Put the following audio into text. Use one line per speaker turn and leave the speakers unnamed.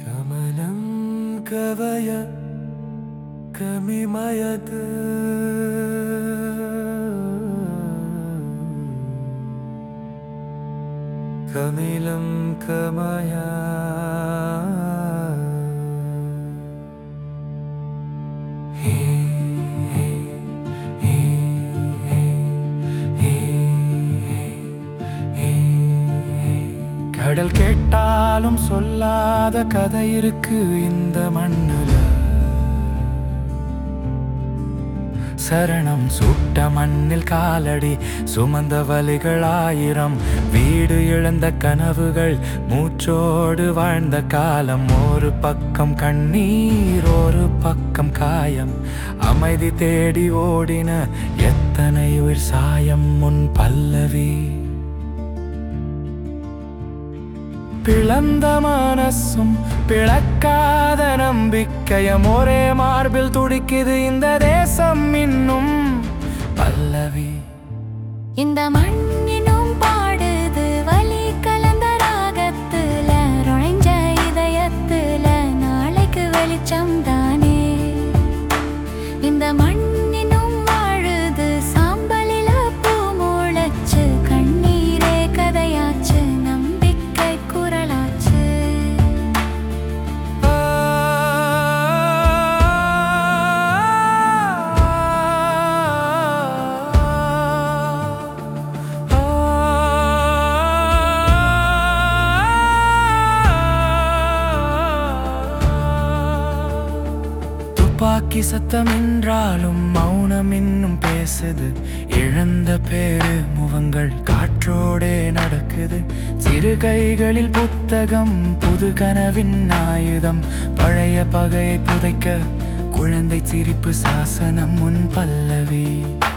கமலம் கவய கமிமயது கமிலம் கமயா கடல் கேட்டாலும் சொல்லாத கதை இருக்கு இந்த மண்ணுல. சரணம் சுட்ட மண்ணில் காலடி சுமந்த வலிகள் ஆயிரம், வீடு இழந்த கனவுகள் மூச்சோடு வாழ்ந்த காலம். ஒரு பக்கம் கண்ணீர் ஒரு பக்கம் காயம், அமைதி தேடி ஓடின எத்தனை உயிர் சாயம். முன் பல்லவி பிளந்த மனசும் பிளக்காத நம்பிக்கையும் ஒரே மார்பில் துடிக்குது இந்த தேசம் இன்னும். பல்லவி
இந்த மண்ணினும் பாடுது வலி கலந்த ராகத்துல, நுழைஞ்ச இதயத்துல நாளைக்கு வெளிச்சம் தானே. இந்த மண்ணினும் வாழுது சாம்பலில பூ முளைச்சு, கண்ணீரே கதையாச்சு நம்பிக்கை குரலாச்சு.
துப்பாக்கி சத்தம் என்றாலும் மௌனம் இன்னும் பேசுது. இழந்த பேரு முகங்கள் காற்றோடே நடக்குது. சிறு கைகளில் புத்தகம் புது கனவின் ஆயுதம், பழைய பகையை புதைக்க குழந்தை சிரிப்பு சாசனம். முன் பல்லவி